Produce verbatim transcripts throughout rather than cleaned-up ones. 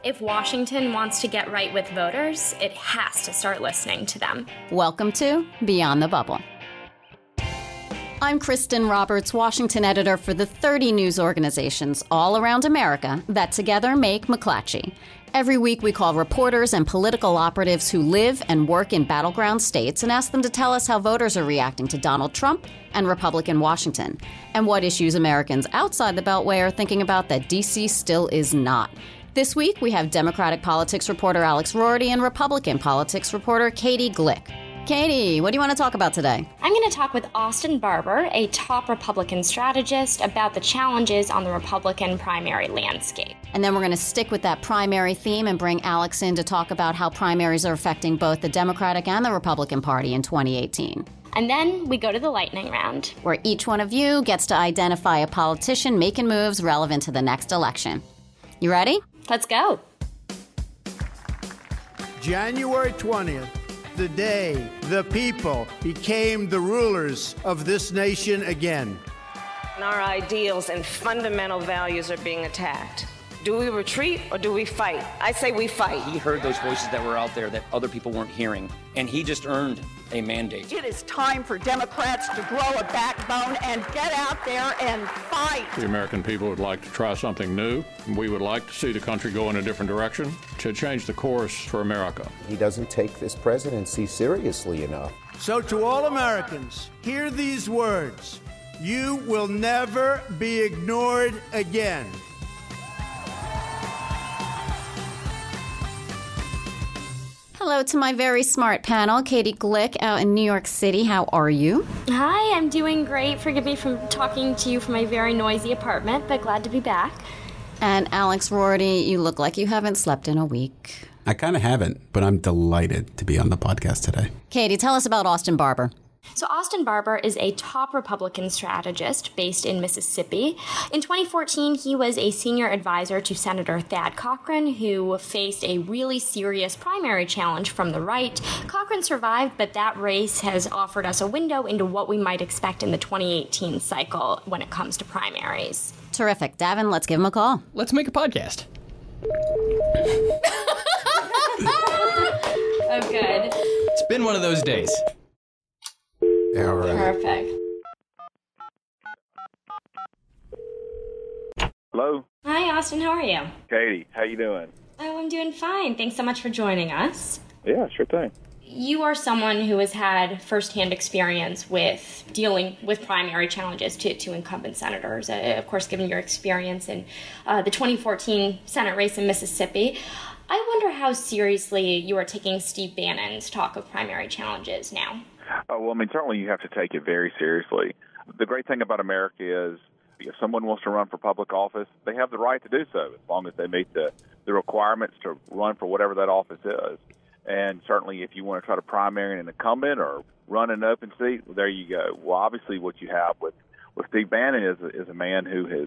If Washington wants to get right with voters, it has to start listening to them. Welcome to Beyond the Bubble. I'm Kristen Roberts, Washington editor for the thirty news organizations all around America that together make McClatchy. Every week we call reporters and political operatives who live and work in battleground states and ask them to tell us how voters are reacting to Donald Trump and Republican Washington, and what issues Americans outside the Beltway are thinking about that D C still is not. This week, we have Democratic politics reporter Alex Roarty and Republican politics reporter Katie Glick. Katie, what do you want to talk about today? I'm going to talk with Austin Barber, a top Republican strategist, about the challenges on the Republican primary landscape. And then we're going to stick with that primary theme and bring Alex in to talk about how primaries are affecting both the Democratic and the Republican Party in twenty eighteen. And then we go to the lightning round, where each one of you gets to identify a politician making moves relevant to the next election. You ready? Let's go. January twentieth, the day the people became the rulers of this nation again. Our ideals and fundamental values are being attacked. Do we retreat or do we fight? I say we fight. He heard those voices that were out there that other people weren't hearing, and he just earned a mandate. It is time for Democrats to grow a backbone and get out there and fight. The American people would like to try something new. We would like to see the country go in a different direction, to change the course for America. He doesn't take this presidency seriously enough. So to all Americans, hear these words. You will never be ignored again. Hello to my very smart panel, Katie Glick out in New York City. How are you? Hi, I'm doing great. Forgive me for talking to you from my very noisy apartment, but glad to be back. And Alex Roarty, you look like you haven't slept in a week. I kind of haven't, but I'm delighted to be on the podcast today. Katie, tell us about Austin Barber. So Austin Barber is a top Republican strategist based in Mississippi. In twenty fourteen, he was a senior advisor to Senator Thad Cochran, who faced a really serious primary challenge from the right. Cochran survived, but that race has offered us a window into what we might expect in the twenty eighteen cycle when it comes to primaries. Terrific. Davin, let's give him a call. Let's make a podcast. Oh, good. It's been one of those days. All right. Perfect. Hello? Hi, Austin. How are you? Katie, how you doing? Oh, I'm doing fine. Thanks so much for joining us. Yeah, sure thing. You are someone who has had firsthand experience with dealing with primary challenges to, to incumbent senators. Uh, of course, given your experience in uh, the twenty fourteen Senate race in Mississippi, I wonder how seriously you are taking Steve Bannon's talk of primary challenges now. Uh, well, I mean, certainly you have to take it very seriously. The great thing about America is if someone wants to run for public office, they have the right to do so as long as they meet the, the requirements to run for whatever that office is. And certainly if you want to try to primary an incumbent or run an open seat, well, there you go. Well, obviously what you have with, with Steve Bannon is, is a man who is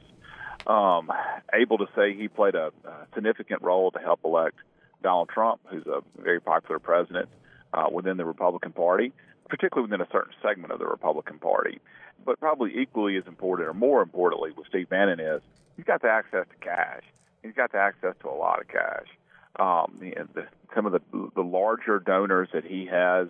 um, able to say he played a, a significant role to help elect Donald Trump, who's a very popular president uh, within the Republican Party, particularly within a certain segment of the Republican Party. But probably equally as important, or more importantly, with Steve Bannon is he's got the access to cash. He's got the access to a lot of cash. Um, the, the, some of the the larger donors that he has,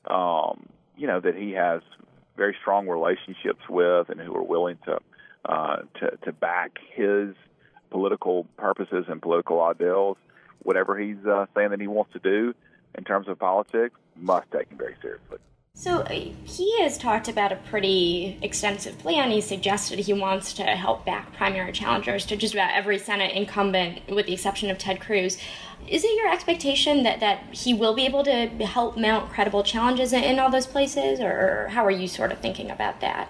um, you know, that he has very strong relationships with, and who are willing to uh, to, to back his political purposes and political ideals. Whatever he's uh, saying that he wants to do in terms of politics, must take him very seriously. So uh, he has talked about a pretty extensive plan. He suggested he wants to help back primary challengers to just about every Senate incumbent, with the exception of Ted Cruz. Is it your expectation that, that he will be able to help mount credible challenges in, in all those places, or how are you sort of thinking about that?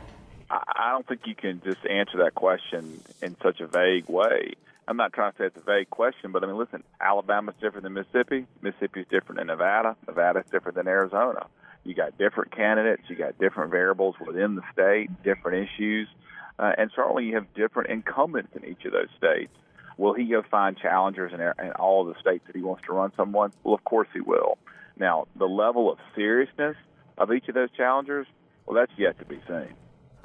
I don't think you can just answer that question in such a vague way. I'm not trying to say it's a vague question, but I mean, listen, Alabama's different than Mississippi. Mississippi's different than Nevada. Nevada's different than Arizona. You got different candidates. You got different variables within the state, different issues, uh, and certainly you have different incumbents in each of those states. Will he go find challengers in, in all of the states that he wants to run someone? Well, of course he will. Now, the level of seriousness of each of those challengers, well, that's yet to be seen.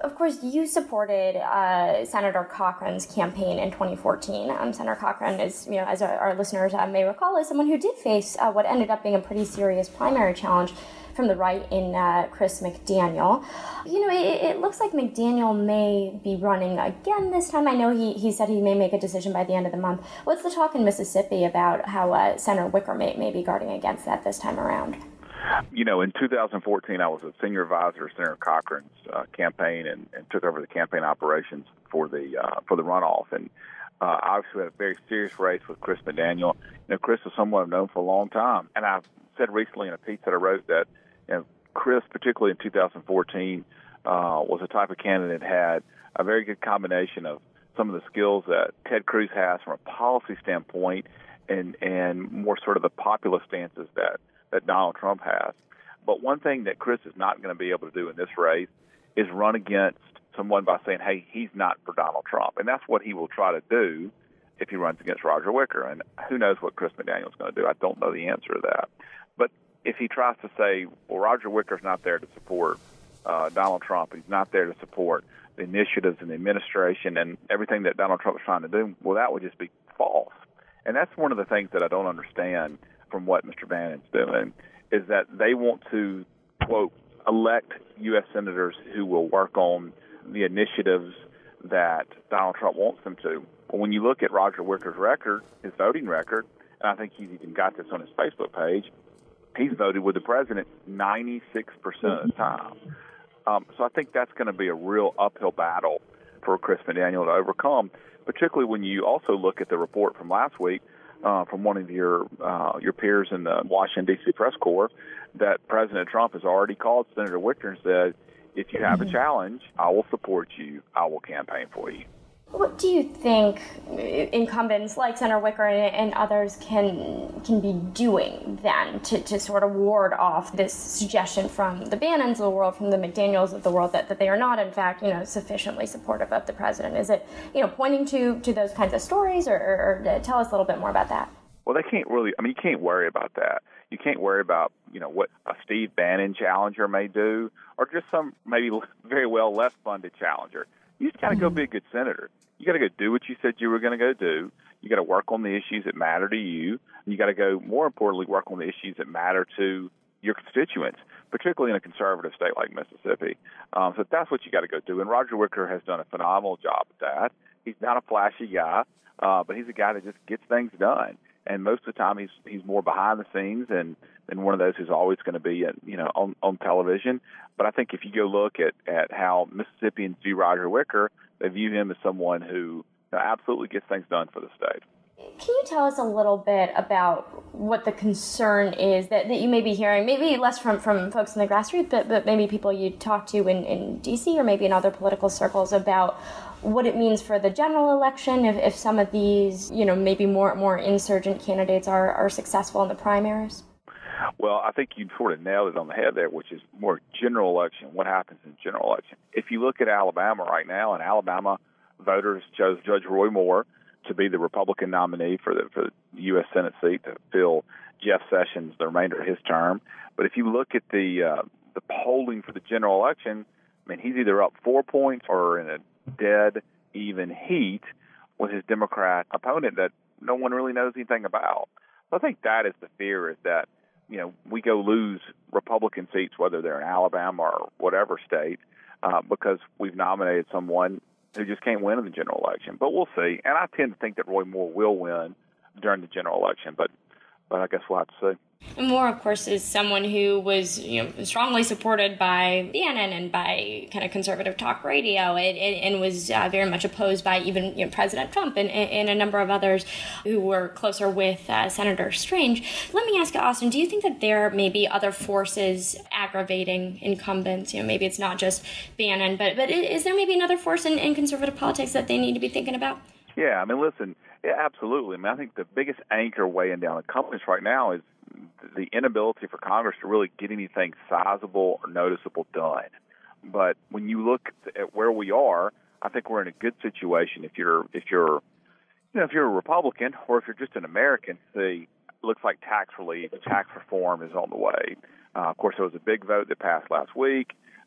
Of course, you supported uh, Senator Cochran's campaign in twenty fourteen. Um, Senator Cochran, is, you know, as our, our listeners uh, may recall, is someone who did face uh, what ended up being a pretty serious primary challenge from the right in uh, Chris McDaniel. You know, it, it looks like McDaniel may be running again this time. I know he, he said he may make a decision by the end of the month. What's the talk in Mississippi about how uh, Senator Wicker may, may be guarding against that this time around? You know, in two thousand fourteen, I was a senior advisor to Senator Cochran's uh, campaign and, and took over the campaign operations for the uh, for the runoff. And uh, obviously, we had a very serious race with Chris McDaniel. You know, Chris is someone I've known for a long time, and I've said recently in a piece that I wrote that, you know, Chris, particularly in two thousand fourteen, uh, was the type of candidate that had a very good combination of some of the skills that Ted Cruz has from a policy standpoint, and and more sort of the populist stances that. that Donald Trump has. But one thing that Chris is not going to be able to do in this race is run against someone by saying, hey, he's not for Donald Trump. And that's what he will try to do if he runs against Roger Wicker. And who knows what Chris McDaniel is going to do. I don't know the answer to that. But if he tries to say, well, Roger Wicker's not there to support uh, Donald Trump, he's not there to support the initiatives in the administration and everything that Donald Trump is trying to do, well, that would just be false. And that's one of the things that I don't understand from what Mister Bannon's doing, is that they want to, quote, elect U S senators who will work on the initiatives that Donald Trump wants them to. Well, when you look at Roger Wicker's record, his voting record, and I think he's even got this on his Facebook page, he's voted with the president ninety-six percent of the time. Um, so I think that's going to be a real uphill battle for Chris McDaniel to overcome, particularly when you also look at the report from last week uh, from one of your uh, your peers in the Washington, D C press corps, that President Trump has already called Senator Wicker and said, if you have a challenge, I will support you. I will campaign for you. What do you think incumbents like Senator Wicker and, and others can can be doing then to, to sort of ward off this suggestion from the Bannons of the world, from the McDaniels of the world, that, that they are not, in fact, you know, sufficiently supportive of the president? Is it, you know, pointing to, to those kinds of stories, or, or, or tell us a little bit more about that? Well, they can't really, I mean, you can't worry about that. You can't worry about, you know, what a Steve Bannon challenger may do, or just some maybe very well less funded challenger. You just got to go be a good senator. You got to go do what you said you were going to go do. You got to work on the issues that matter to you. And you got to go, more importantly, work on the issues that matter to your constituents, particularly in a conservative state like Mississippi. Um, so that's what you got to go do. And Roger Wicker has done a phenomenal job at that. He's not a flashy guy, uh, but he's a guy that just gets things done. And most of the time, he's he's more behind the scenes and than one of those who's always going to be, you know, on, on television. But I think if you go look at, at how Mississippians view Roger Wicker, they view him as someone who, you know, absolutely gets things done for the state. Can you tell us a little bit about what the concern is that, that you may be hearing, maybe less from, from folks in the grassroots, but, but maybe people you talk to in, in D C or maybe in other political circles, about what it means for the general election if, if some of these, you know, maybe more more insurgent candidates are, are successful in the primaries? Well, I think you sort of nailed it on the head there, which is more general election. What happens in general election? If you look at Alabama right now, in Alabama, voters chose Judge Roy Moore to be the Republican nominee for the, for the U S Senate seat to fill Jeff Sessions the remainder of his term. But if you look at the uh, the polling for the general election, I mean, he's either up four points or in a dead even heat with his Democrat opponent that no one really knows anything about. So I think that is the fear, is that, you know, we go lose Republican seats, whether they're in Alabama or whatever state, uh, because we've nominated someone who just can't win in the general election. But we'll see. And I tend to think that Roy Moore will win during the general election, but but I guess we'll have to see. And Moore, of course, is someone who was, you know, strongly supported by Bannon and by kind of conservative talk radio, and, and, and was uh, very much opposed by even, you know, President Trump and, and a number of others who were closer with uh, Senator Strange. Let me ask you, Austin, do you think that there may be other forces aggravating incumbents? You know, maybe it's not just Bannon, but but is there maybe another force in, in conservative politics that they need to be thinking about? Yeah, I mean, listen, yeah, absolutely. I mean, I think the biggest anchor weighing down incumbents right now is the inability for Congress to really get anything sizable or noticeable done. But when you look at where we are, I think we're in a good situation. If you're, if you're, you know, if you're a Republican or if you're just an American, see, it looks like tax relief, tax reform is on the way. Uh, of course, there was a big vote that passed last week.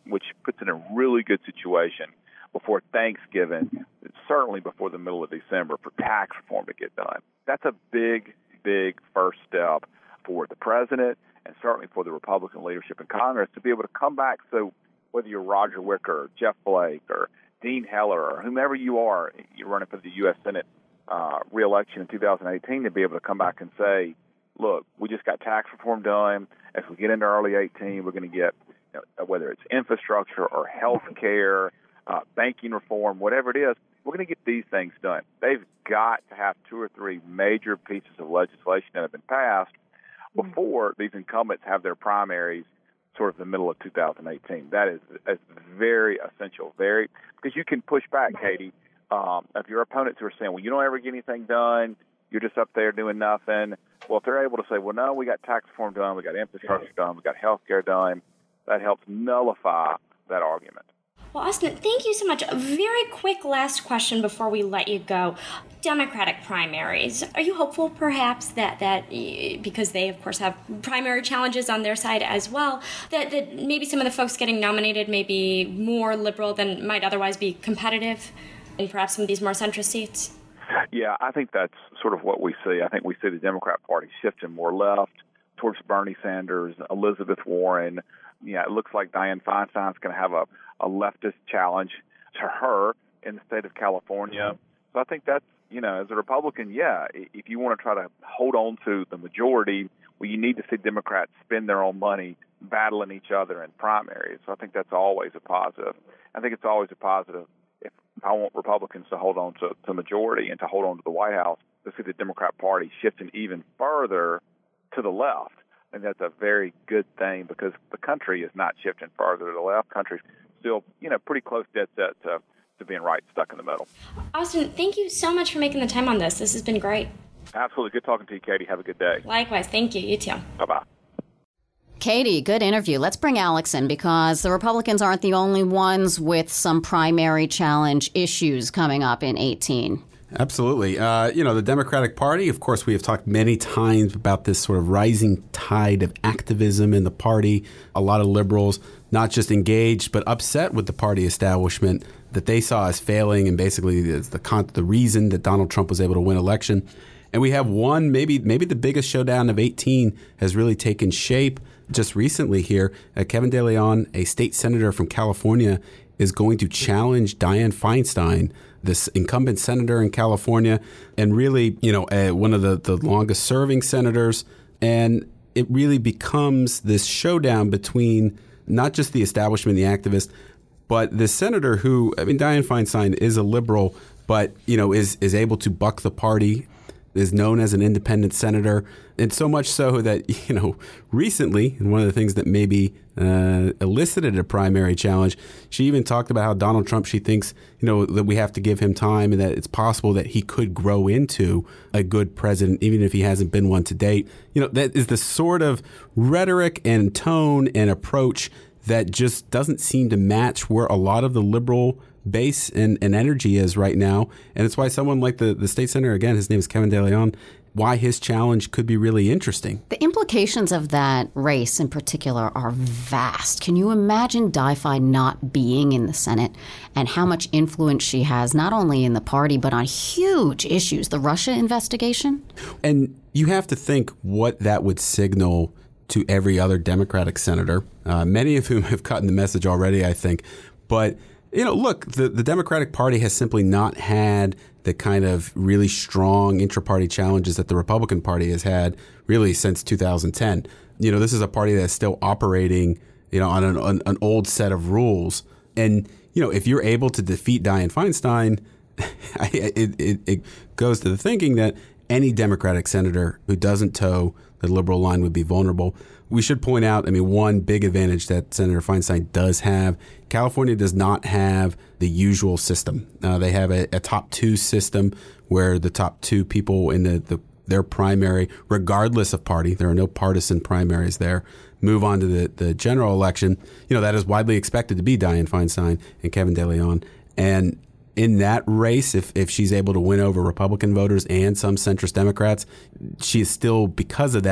which puts it in a really good situation before Thanksgiving, certainly before the middle of December, for tax reform to get done. That's a big, big first step for the president and certainly for the Republican leadership in Congress to be able to come back. So whether you're Roger Wicker or Jeff Flake or Dean Heller or whomever you are, you're running for the U S Senate uh, reelection in two thousand eighteen, to be able to come back and say, look, we just got tax reform done. As we get into early eighteen, we're going to get, you know, whether it's infrastructure or health care, uh, banking reform, whatever it is, we're going to get these things done. They've got to have two or three major pieces of legislation that have been passed before these incumbents have their primaries sort of the middle of two thousand eighteen. That is, is very essential, very, because you can push back, Katie, um, if your opponents who are saying, well, you don't ever get anything done, you're just up there doing nothing. Well, if they're able to say, well, no, we got tax reform done, we got infrastructure done, we got health care done, that helps nullify that argument. Well, Austin, thank you so much. A very quick last question before we let you go. Democratic primaries. Are you hopeful, perhaps, that, that because they, of course, have primary challenges on their side as well, that, that maybe some of the folks getting nominated may be more liberal than might otherwise be competitive in perhaps some of these more centrist seats? Yeah, I think that's sort of what we see. I think we see the Democrat Party shifting more left towards Bernie Sanders, Elizabeth Warren. Yeah, it looks like Dianne Feinstein's going to have a, a leftist challenge to her in the state of California. So I think that's, you know, as a Republican, yeah, if you want to try to hold on to the majority, well, you need to see Democrats spend their own money battling each other in primaries. So I think that's always a positive. I think it's always a positive if I want Republicans to hold on to the majority and to hold on to the White House, to see the Democrat Party shifting even further to the left. And that's a very good thing because the country is not shifting further to the left. The country's still, you know, pretty close dead set to, to being right stuck in the middle. Austin, thank you so much for making the time on this. This has been great. Absolutely. Good talking to you, Katie. Have a good day. Likewise. Thank you. You too. Bye-bye. Katie, good interview. Let's bring Alex in because the Republicans aren't the only ones with some primary challenge issues coming up in eighteen. Absolutely. Uh, you know, the Democratic Party, of course, we have talked many times about this sort of rising tide of activism in the party. A lot of liberals not just engaged, but upset with the party establishment that they saw as failing and basically the, the, con- the reason that Donald Trump was able to win election. And we have one, maybe maybe the biggest showdown of eighteen has really taken shape just recently here. Uh, Kevin De Leon, a state senator from California, is going to challenge Dianne Feinstein, this incumbent senator in California, and really, you know, uh, one of the, the longest serving senators. And it really becomes this showdown between not just the establishment, the activists, but the senator who, I mean, Dianne Feinstein is a liberal, but, you know, is, is able to buck the party, is known as an independent senator, and so much so that, you know, recently, and one of the things that maybe uh, elicited a primary challenge, she even talked about how Donald Trump, she thinks, you know, that we have to give him time and that it's possible that he could grow into a good president, even if he hasn't been one to date. You know, that is the sort of rhetoric and tone and approach that just doesn't seem to match where a lot of the liberal base and, and energy is right now. And it's why someone like the, the state senator, again, his name is Kevin De Leon, why his challenge could be really interesting. The implications of that race in particular are vast. Can you imagine Di-Fi not being in the Senate and how much influence she has, not only in the party, but on huge issues, the Russia investigation? And you have to think what that would signal to every other Democratic senator, uh, many of whom have gotten the message already, I think. But you know, look, the, the Democratic Party has simply not had the kind of really strong intra-party challenges that the Republican Party has had really since two thousand ten. You know, this is a party that's still operating, you know, on an, on an old set of rules. And, you know, if you're able to defeat Dianne Feinstein, it, it, it goes to the thinking that any Democratic senator who doesn't toe the liberal line would be vulnerable. We should point out, I mean, one big advantage that Senator Feinstein does have, California does not have the usual system. Uh, they have a, a top two system where the top two people in the, the their primary, regardless of party, there are no partisan primaries there, move on to the, the general election. You know, that is widely expected to be Dianne Feinstein and Kevin De Leon. And in that race, if, if she's able to win over Republican voters and some centrist Democrats, she is still, because of that,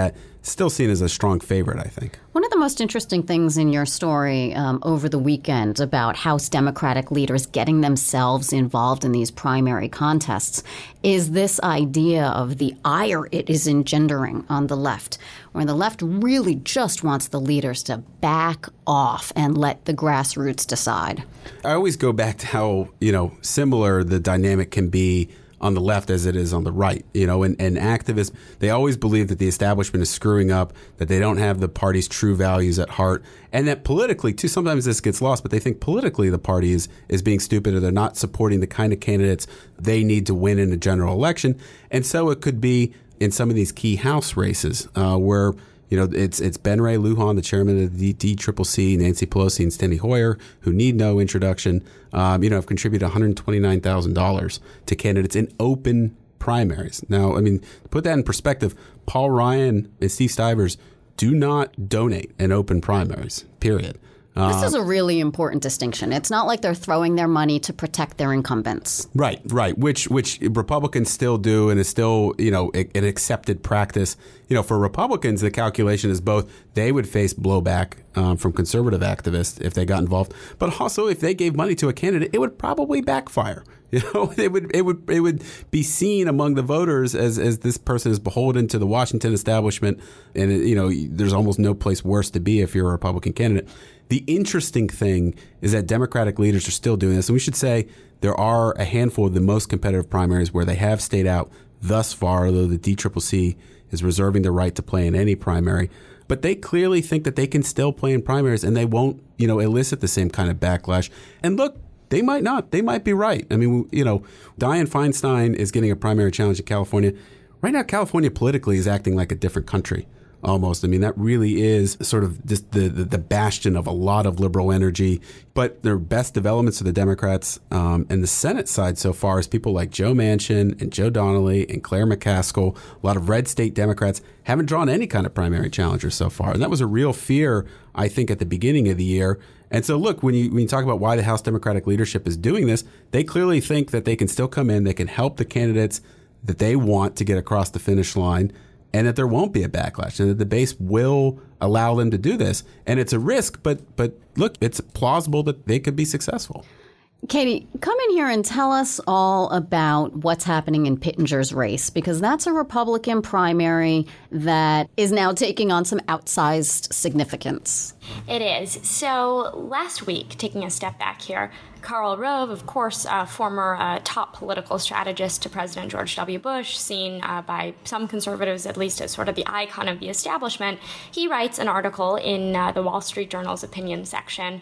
still seen as a strong favorite, I think. One of the most interesting things in your story um, over the weekend about House Democratic leaders getting themselves involved in these primary contests is this idea of the ire it is engendering on the left, where the left really just wants the leaders to back off and let the grassroots decide. I always go back to how, you know, similar the dynamic can be on the left as it is on the right, you know, and, and activists, they always believe that the establishment is screwing up, that they don't have the party's true values at heart, and that politically, too, sometimes this gets lost, but they think politically the party is, is being stupid or they're not supporting the kind of candidates they need to win in a general election. And so it could be in some of these key House races uh, where You know, it's it's Ben Ray Lujan, the chairman of the D C C C, Nancy Pelosi, and Steny Hoyer, who need no introduction, um, you know, have contributed one hundred twenty-nine thousand dollars to candidates in open primaries. Now, I mean, to put that in perspective, Paul Ryan and Steve Stivers do not donate in open primaries, period. This is a really important distinction. It's not like they're throwing their money to protect their incumbents. Right, right, which which Republicans still do and is still, you know, an accepted practice. You know, for Republicans, the calculation is both they would face blowback um, from conservative activists if they got involved, but also if they gave money to a candidate, it would probably backfire. You know, it would it would it would be seen among the voters as as this person is beholden to the Washington establishment, and you know, there's almost no place worse to be if you're a Republican candidate. The interesting thing is that Democratic leaders are still doing this, and we should say there are a handful of the most competitive primaries where they have stayed out thus far, although the D C C C is reserving the right to play in any primary. But they clearly think that they can still play in primaries, and they won't, you know, elicit the same kind of backlash. And look, they might not. They might be right. I mean, you know, Dianne Feinstein is getting a primary challenge in California. Right now, California politically is acting like a different country. Almost. I mean, that really is sort of just the, the, the bastion of a lot of liberal energy. But their best developments for the Democrats um, and the Senate side so far is people like Joe Manchin and Joe Donnelly and Claire McCaskill. A lot of red state Democrats haven't drawn any kind of primary challenger so far. And that was a real fear, I think, at the beginning of the year. And so, look, when you when you talk about why the House Democratic leadership is doing this, they clearly think that they can still come in, they can help the candidates that they want to get across the finish line, and that there won't be a backlash, and that the base will allow them to do this. And it's a risk, but but look, it's plausible that they could be successful. Katie, come in here and tell us all about what's happening in Pittenger's race, because that's a Republican primary that is now taking on some outsized significance. It is. So last week, taking a step back here, Karl Rove, of course, uh, former uh, top political strategist to President George W. Bush, seen uh, by some conservatives at least as sort of the icon of the establishment, he writes an article in uh, the Wall Street Journal's opinion section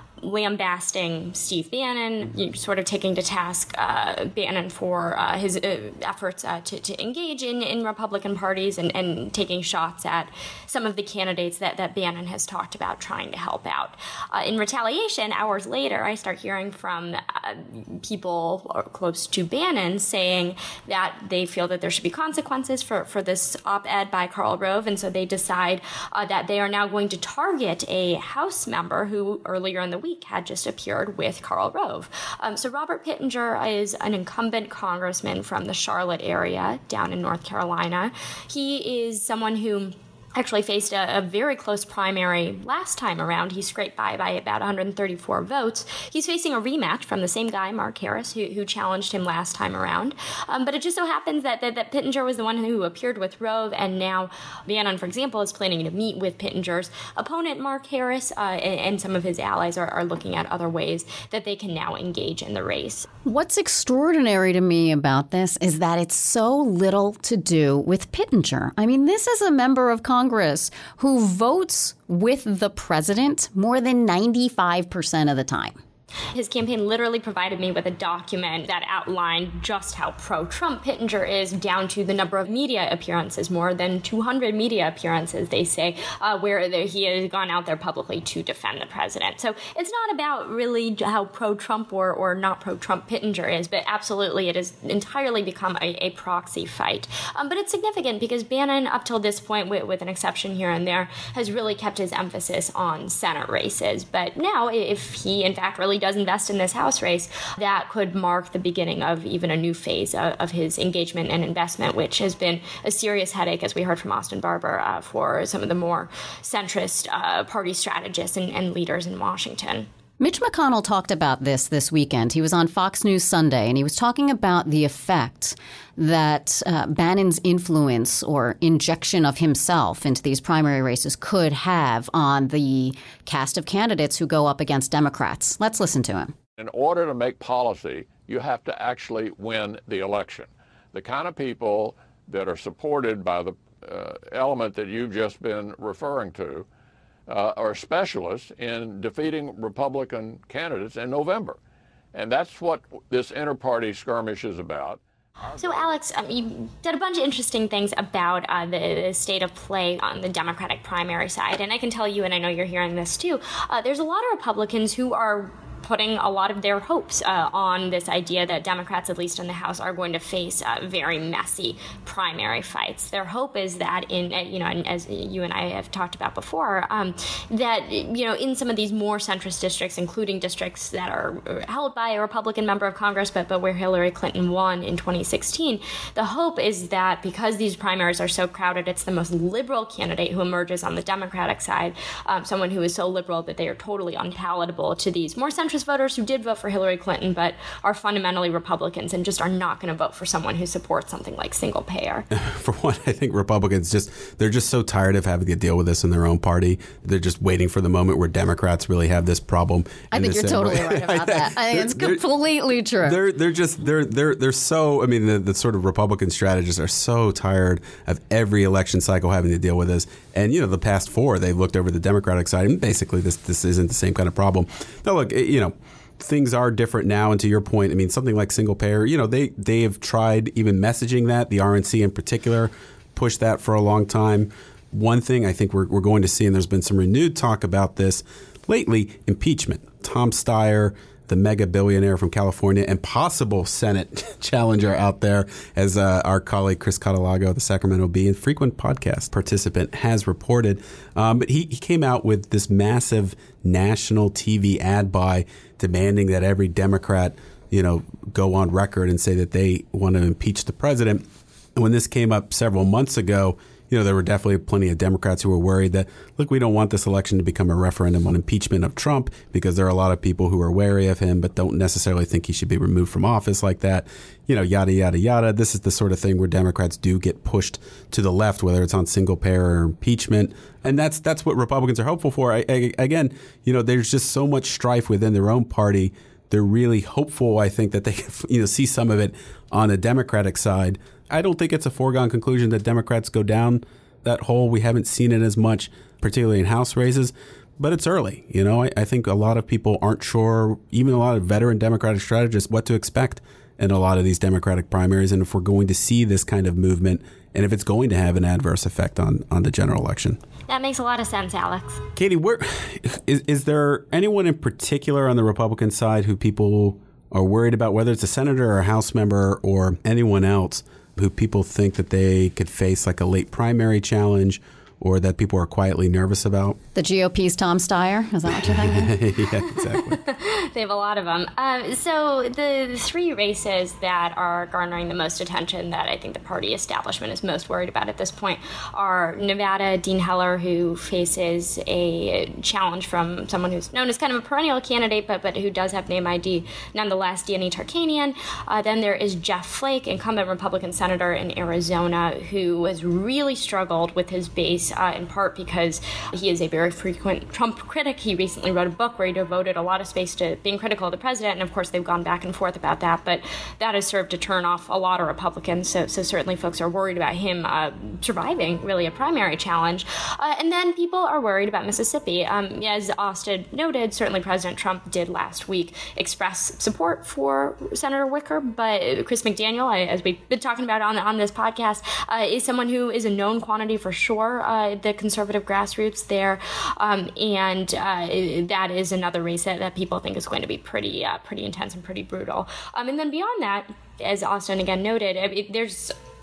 lambasting Steve Bannon, you know, sort of taking to task uh, Bannon for uh, his uh, efforts uh, to, to engage in, in Republican parties and, and taking shots at some of the candidates that, that Bannon has talked about trying to help out. Uh, in retaliation, hours later, I start hearing from uh, people close to Bannon saying that they feel that there should be consequences for, for this op-ed by Karl Rove, and so they decide uh, that they are now going to target a House member who earlier in the week had just appeared with Karl Rove. Um, so Robert Pittenger is an incumbent congressman from the Charlotte area down in North Carolina. He is someone who actually faced a, a very close primary last time around. He scraped by by about one hundred thirty-four votes. He's facing a rematch from the same guy, Mark Harris, who, who challenged him last time around. Um, but it just so happens that, that, that Pittenger was the one who appeared with Rove, and now Bannon, for example, is planning to meet with Pittenger's opponent, Mark Harris, uh, and, and some of his allies are, are looking at other ways that they can now engage in the race. What's extraordinary to me about this is that it's so little to do with Pittenger. I mean, this is a member of Congress Congress who votes with the president more than ninety-five percent of the time. His campaign literally provided me with a document that outlined just how pro-Trump Pittenger is, down to the number of media appearances, more than two hundred media appearances, they say, uh, where he has gone out there publicly to defend the president. So it's not about really how pro-Trump or, or not pro-Trump Pittenger is, but absolutely it has entirely become a, a proxy fight. Um, but it's significant because Bannon, up till this point, with, with an exception here and there, has really kept his emphasis on Senate races. But now, if he in fact really really does invest in this House race, that could mark the beginning of even a new phase of, of his engagement and investment, which has been a serious headache, as we heard from Austin Barber, uh, for some of the more centrist uh, party strategists and, and leaders in Washington. Mitch McConnell talked about this this weekend. He was on Fox News Sunday, and he was talking about the effect that uh, Bannon's influence or injection of himself into these primary races could have on the cast of candidates who go up against Democrats. Let's listen to him. In order to make policy, you have to actually win the election. The kind of people that are supported by the uh, element that you've just been referring to Uh, are specialists in defeating Republican candidates in November. And that's what this inter-party skirmish is about. So, Alex, um, you did a bunch of interesting things about uh, the, the state of play on the Democratic primary side. And I can tell you, and I know you're hearing this too, uh, there's a lot of Republicans who are putting a lot of their hopes uh, on this idea that Democrats, at least in the House, are going to face uh, very messy primary fights. Their hope is that in, uh, you know, and as you and I have talked about before, um, that, you know, in some of these more centrist districts, including districts that are held by a Republican member of Congress, but, but where Hillary Clinton won in twenty sixteen, the hope is that because these primaries are so crowded, it's the most liberal candidate who emerges on the Democratic side, um, someone who is so liberal that they are totally unpalatable to these more centrist voters who did vote for Hillary Clinton but are fundamentally Republicans and just are not going to vote for someone who supports something like single payer. For one, I think Republicans just, they're just so tired of having to deal with this in their own party. They're just waiting for the moment where Democrats really have this problem. I think you're totally right about that. I think it's completely true. They're they're just they're they're they're so I mean the, the sort of Republican strategists are so tired of every election cycle having to deal with this. And you know, the past four, they've looked over the Democratic side and basically this this isn't the same kind of problem. Now look, you know, things are different now, and to your point, I mean, something like single payer, you know, they they have tried even messaging that. The R N C in particular pushed that for a long time. One thing I think we're we're going to see, and there's been some renewed talk about this lately, impeachment. Tom Steyer, the mega billionaire from California and possible Senate challenger out there, as uh, our colleague Chris Catalogo, the Sacramento Bee and frequent podcast participant, has reported. Um, but he, he came out with this massive national T V ad buy demanding that every Democrat, you know, go on record and say that they want to impeach the president. And when this came up several months ago, you know, there were definitely plenty of Democrats who were worried that, look, we don't want this election to become a referendum on impeachment of Trump because there are a lot of people who are wary of him but don't necessarily think he should be removed from office like that. You know, yada, yada, yada. This is the sort of thing where Democrats do get pushed to the left, whether it's on single payer or impeachment. And that's that's what Republicans are hopeful for. I, I, again, you know, there's just so much strife within their own party. They're really hopeful, I think, that they can, you know, see some of it on the Democratic side. I don't think it's a foregone conclusion that Democrats go down that hole. We haven't seen it as much, particularly in House races, but it's early. You know, I, I think a lot of people aren't sure, even a lot of veteran Democratic strategists, what to expect in a lot of these Democratic primaries. And if we're going to see this kind of movement and if it's going to have an adverse effect on, on the general election. That makes a lot of sense, Alex. Katie, where, is, is there anyone in particular on the Republican side who people are worried about, whether it's a senator or a House member or anyone else, who people think that they could face like a late primary challenge or that people are quietly nervous about? The G O P's Tom Steyer? Is that what you're thinking? Yeah, exactly. They have a lot of them. Um, so the three races that are garnering the most attention that I think the party establishment is most worried about at this point are Nevada, Dean Heller, who faces a challenge from someone who's known as kind of a perennial candidate, but, but who does have name I D nonetheless, Danny Tarkanian. Uh, then there is Jeff Flake, incumbent Republican senator in Arizona, who has really struggled with his base, uh, in part because he is a very frequent Trump critic. He recently wrote a book where he devoted a lot of space to being critical of the president, and of course they've gone back and forth about that, but that has served to turn off a lot of Republicans, so, so certainly folks are worried about him uh, surviving really a primary challenge. Uh, and then people are worried about Mississippi. Um, as Austin noted, certainly President Trump did last week express support for Senator Wicker, but Chris McDaniel, as we've been talking about on, on this podcast, uh, is someone who is a known quantity for sure, uh, the conservative grassroots there, um, and uh, that is another race that, that people think is going to be pretty uh, pretty intense and pretty brutal. Um, and then beyond that, as Austin again noted, it, there's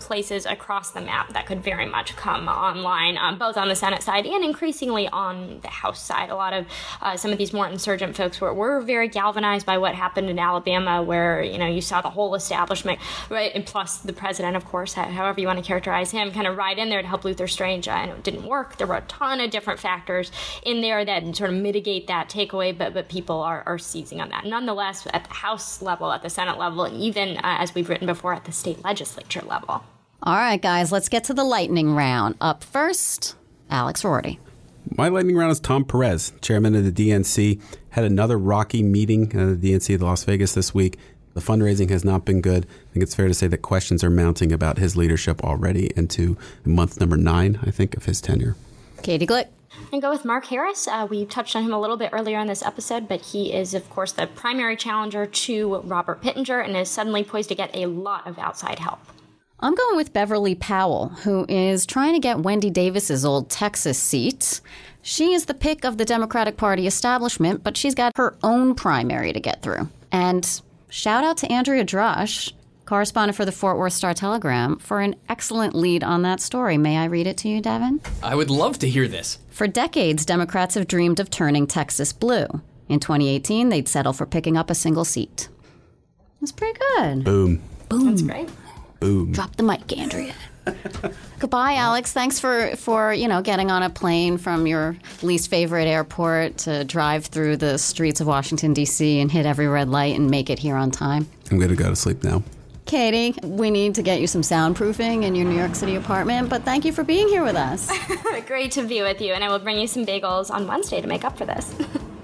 places across the map that could very much come online, um, both on the Senate side and increasingly on the House side. A lot of uh, some of these more insurgent folks were, were very galvanized by what happened in Alabama, where, you know, you saw the whole establishment, right, and plus the president, of course, however you want to characterize him, kind of ride in there to help Luther Strange. I know it didn't work. There were a ton of different factors in there that sort of mitigate that takeaway, but, but people are, are seizing on that. Nonetheless, at the House level, at the Senate level, and even, uh, as we've written before, at the state legislature level. All right, guys, let's get to the lightning round. Up first, Alex Rorty. My lightning round is Tom Perez, chairman of the D N C. Had another rocky meeting at the D N C at Las Vegas this week. The fundraising has not been good. I think it's fair to say that questions are mounting about his leadership already into month number nine, I think, of his tenure. Katie Glick. And go with Mark Harris. Uh, we touched on him a little bit earlier in this episode, but he is, of course, the primary challenger to Robert Pittenger and is suddenly poised to get a lot of outside help. I'm going with Beverly Powell, who is trying to get Wendy Davis's old Texas seat. She is the pick of the Democratic Party establishment, but she's got her own primary to get through. And shout out to Andrea Drush, correspondent for the Fort Worth Star-Telegram, for an excellent lead on that story. May I read it to you, Devin? I would love to hear this. For decades, Democrats have dreamed of turning Texas blue. In twenty eighteen, they'd settle for picking up a single seat. That's pretty good. Boom. Boom. That's great. Boom. Drop the mic, Andrea. Goodbye, Alex. Thanks for, for, you know, getting on a plane from your least favorite airport to drive through the streets of Washington, D C and hit every red light and make it here on time. I'm going to go to sleep now. Katie, we need to get you some soundproofing in your New York City apartment, but thank you for being here with us. Great to be with you, and I will bring you some bagels on Wednesday to make up for this.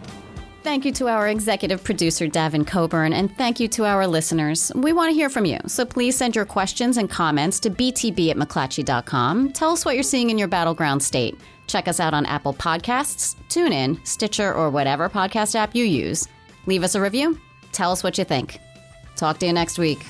Thank you to our executive producer, Davin Coburn, and thank you to our listeners. We want to hear from you, so please send your questions and comments to b t b at mcclatchy dot com. Tell us what you're seeing in your battleground state. Check us out on Apple Podcasts, TuneIn, Stitcher, or whatever podcast app you use. Leave us a review. Tell us what you think. Talk to you next week.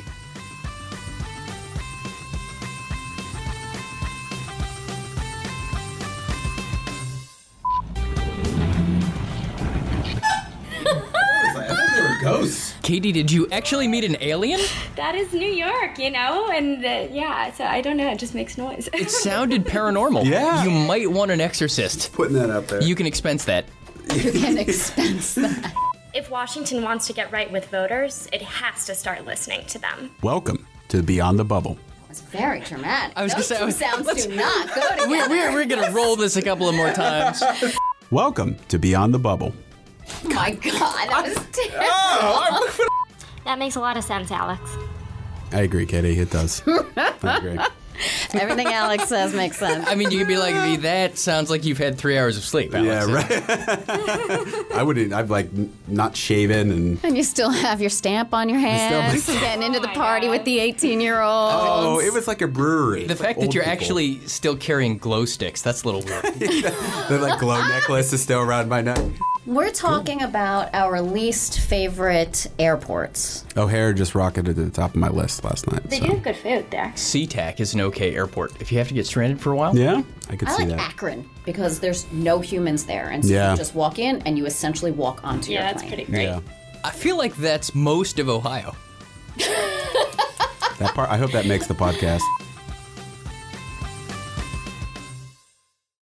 Ghosts. Katie, did you actually meet an alien? That is New York, you know, and uh, yeah, so I don't know, it just makes noise. It sounded paranormal. Yeah. You might want an exorcist. Putting that up there. You can expense that. You can expense that. If Washington wants to get right with voters, it has to start listening to them. Welcome to Beyond the Bubble. It's very dramatic. I was Those gonna say, two sounds do not go together. We're, we're, we're going to roll this a couple of more times. Welcome to Beyond the Bubble. Oh my God, that was terrible. That makes a lot of sense, Alex. I agree, Katie. It does. I agree. Everything Alex says makes sense. I mean, you could be like me, that sounds like you've had three hours of sleep, Alex. Yeah, right. I wouldn't, I'd like n- not shaven and... And you still have your stamp on your hands, still- getting into Oh the my party God. with the eighteen-year-olds. Oh, it was like a brewery. The It's fact like that you're old people. actually still carrying glow sticks, that's a little weird. The like glow necklace is still around my neck. We're talking about our least favorite airports. O'Hare just rocketed to the top of my list last night. They so. do have good food there. SeaTac is an okay airport. If you have to get stranded for a while. Yeah, I could I see like that. Akron because there's no humans there, and so Yeah. you just walk in and you essentially walk onto Yeah, your that's plane. pretty great. Yeah, I feel like that's most of Ohio. that part. I hope that makes the podcast.